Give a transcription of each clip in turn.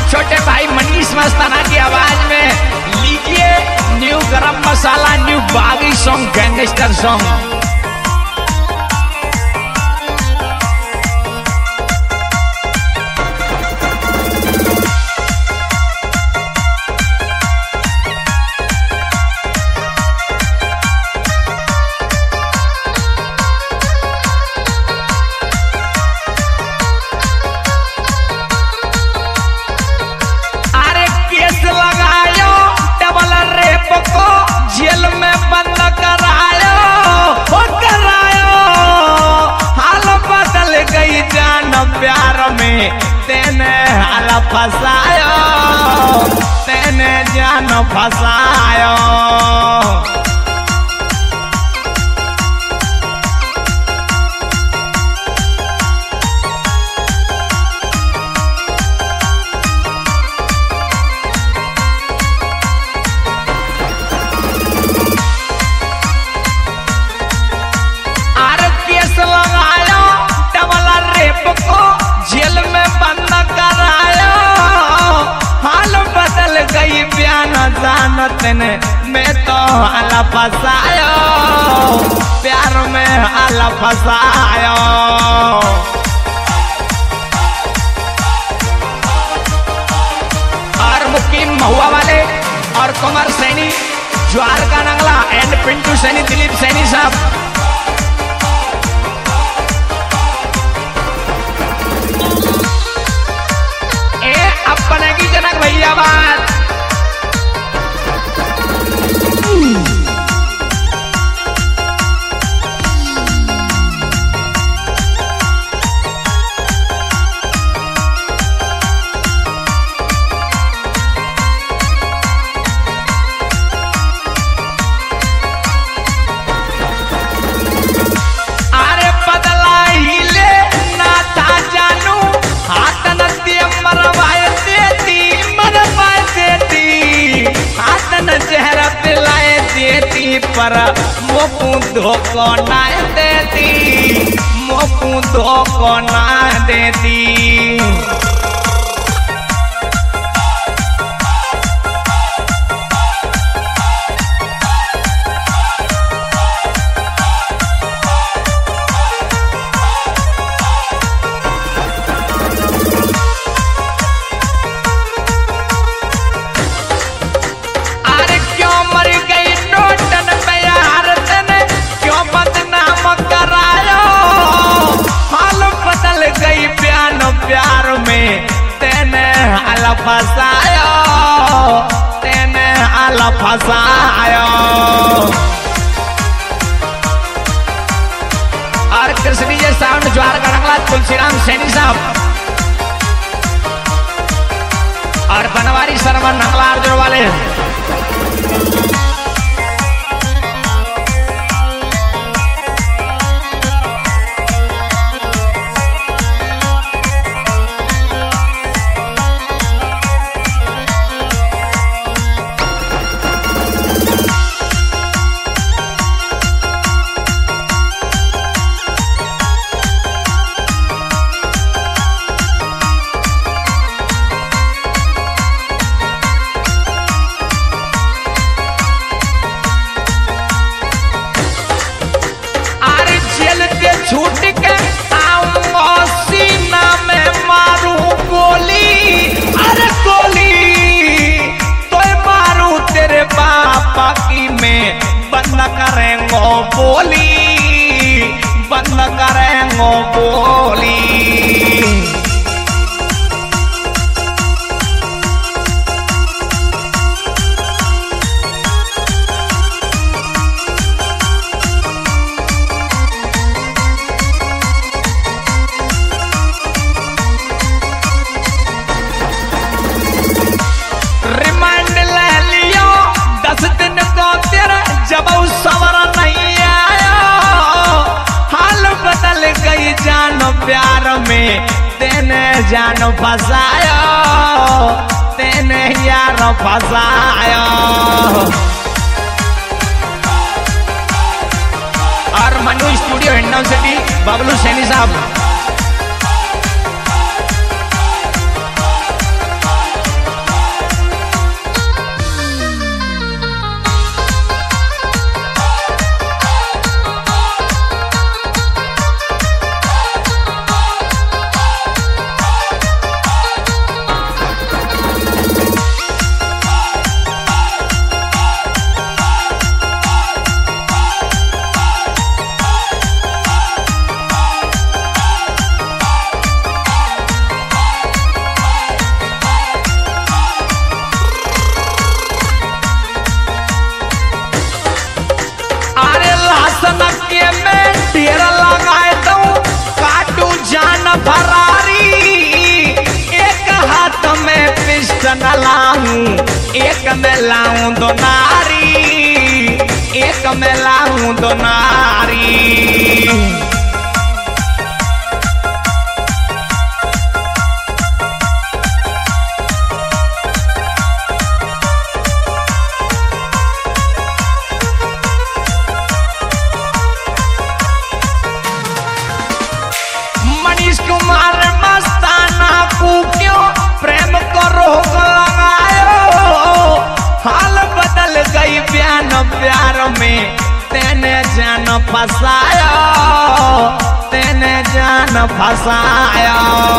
छोटे भाई मनीष मस्ताना की आवाज में लीजिए न्यू गरम मसाला, न्यू बागी सॉन्ग, गैंगस्टर सॉन्ग। जेल में बंद करायो, हाल बदल गई जान प्यार में, तेने हाल फसायो, तेने जान फसायो। जेल में बंद करायो, हाल बदल गई बयान जानत ने, मैं तो हाल फसायो, प्यार में हाल फसायो। और मुकीम महुआ वाले और कुमार सैनी, ज्वार का नंगला एंड पिंटू सैनी, दिलीप सैनी साहब, अपने की जनक भैया बात। अरे बदला ही ले ना था जानू, हाथ नदिया मरवाए चेहरा पिलाए देती, पर मोकू धोखो ना देती, मोकू धोखो ना देती। प्यार में तेने हाल फसायो, तेने हाल फसायो। और कृष्ण जी साउंड, ज्वार का नंगला, तुलसीराम सैनी साहब, और बनवारी शर्मा नंगला अर्जुन वाले। छूट के आऊंगा सीना में मारू गोली, अरे गोली तो मारू तेरे बापा की, मैं बंद करेंगो बोली, बंद करेंगो बोली। जब सवर नहीं आया, हाल बदल गई जान प्यार में, तेने जान फसायो, तेने यार फसायो। और मनु स्टूडियो हिंडन सिटी, बबलू सैनी साहब, में लाऊं दो नारी, एक में लाऊं दो नारी। मनीष कुमार मस्ताना को क्यों प्रेम को रोक लगायो, हाल बदल गई बयान प्यार में तेने जान फसाया, तेने जान फसाया।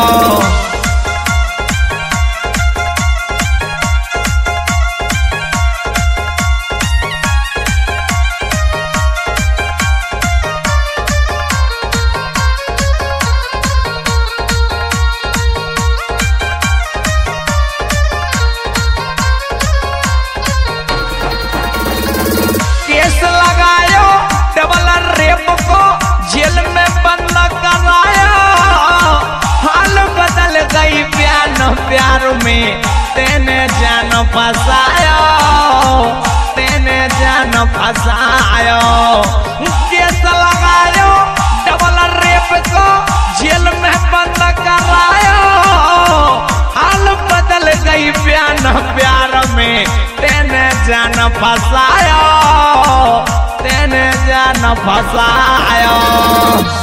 लगायो डबल रेप को जेल में बंद कराया, हाल बदल गई बयान प्यार में तेने जान फसाया, तेने जान फसाया। केस लगायो डबल रेप को जेल में बंद कराया, हाल बदल गई बयान प्यार में तेने जान फसाया, तेने जान फसाया।